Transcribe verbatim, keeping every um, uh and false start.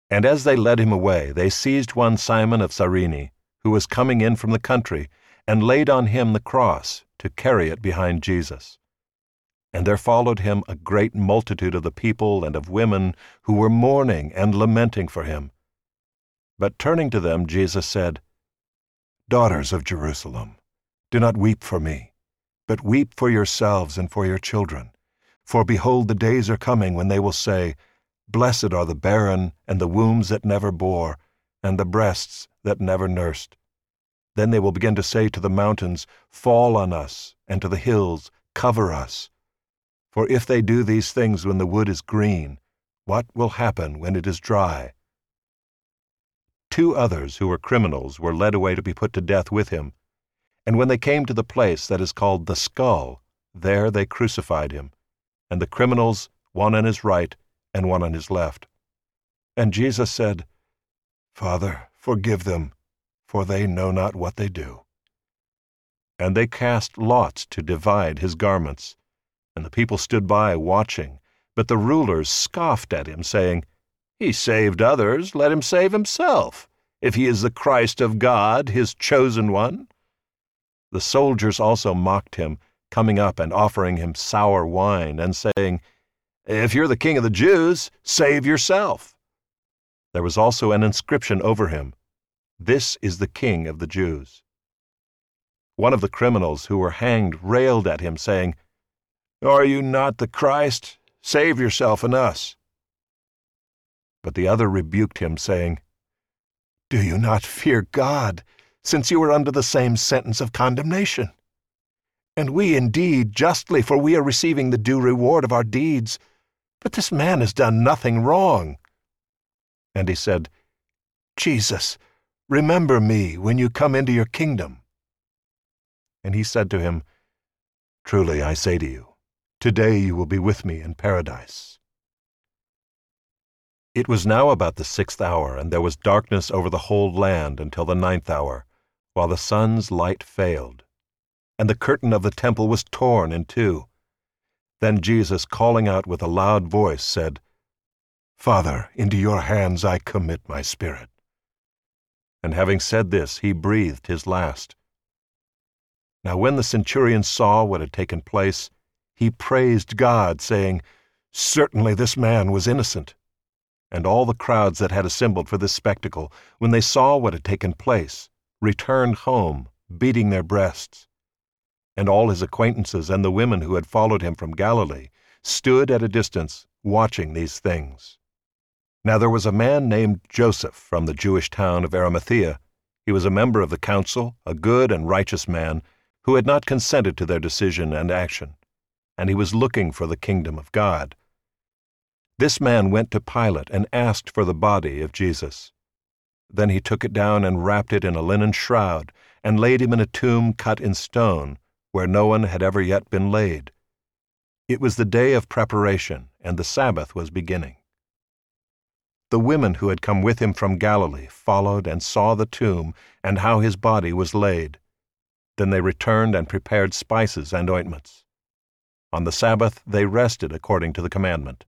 And as they led him away, they seized one Simon of Cyrene, who was coming in from the country, and laid on him the cross, to carry it behind Jesus. And there followed him a great multitude of the people and of women, who were mourning and lamenting for him. But turning to them, Jesus said, "Daughters of Jerusalem, do not weep for me, but weep for yourselves and for your children. For behold, the days are coming when they will say, Blessed are the barren, and the wombs that never bore, and the breasts that never nursed. Then they will begin to say to the mountains, Fall on us, and to the hills, Cover us. For if they do these things when the wood is green, what will happen when it is dry?" Two others who were criminals were led away to be put to death with him. And when they came to the place that is called the Skull, there they crucified him, and the criminals, one on his right and one on his left. And Jesus said, "Father, forgive them, for they know not what they do." And they cast lots to divide his garments. And the people stood by watching, but the rulers scoffed at him, saying, "He saved others, let him save himself, if he is the Christ of God, his chosen one." The soldiers also mocked him, coming up and offering him sour wine, and saying, "If you're the king of the Jews, save yourself." There was also an inscription over him, "This is the King of the Jews." One of the criminals who were hanged railed at him, saying, "Are you not the Christ? Save yourself and us." But the other rebuked him, saying, "Do you not fear God, since you are under the same sentence of condemnation? And we indeed justly, for we are receiving the due reward of our deeds, but this man has done nothing wrong." And he said, "Jesus, remember me when you come into your kingdom." And he said to him, "Truly I say to you, today you will be with me in paradise." It was now about the sixth hour, and there was darkness over the whole land until the ninth hour, while the sun's light failed. And the curtain of the temple was torn in two. Then Jesus, calling out with a loud voice, said, "Father, into your hands I commit my spirit." And having said this, he breathed his last. Now when the centurion saw what had taken place, he praised God, saying, "Certainly this man was innocent." And all the crowds that had assembled for this spectacle, when they saw what had taken place, returned home, beating their breasts. And all his acquaintances and the women who had followed him from Galilee stood at a distance, watching these things. Now there was a man named Joseph from the Jewish town of Arimathea. He was a member of the council, a good and righteous man, who had not consented to their decision and action, and he was looking for the kingdom of God. This man went to Pilate and asked for the body of Jesus. Then he took it down and wrapped it in a linen shroud, and laid him in a tomb cut in stone, where no one had ever yet been laid. It was the day of preparation, and the Sabbath was beginning. The women who had come with him from Galilee followed and saw the tomb and how his body was laid. Then they returned and prepared spices and ointments. On the Sabbath they rested according to the commandment.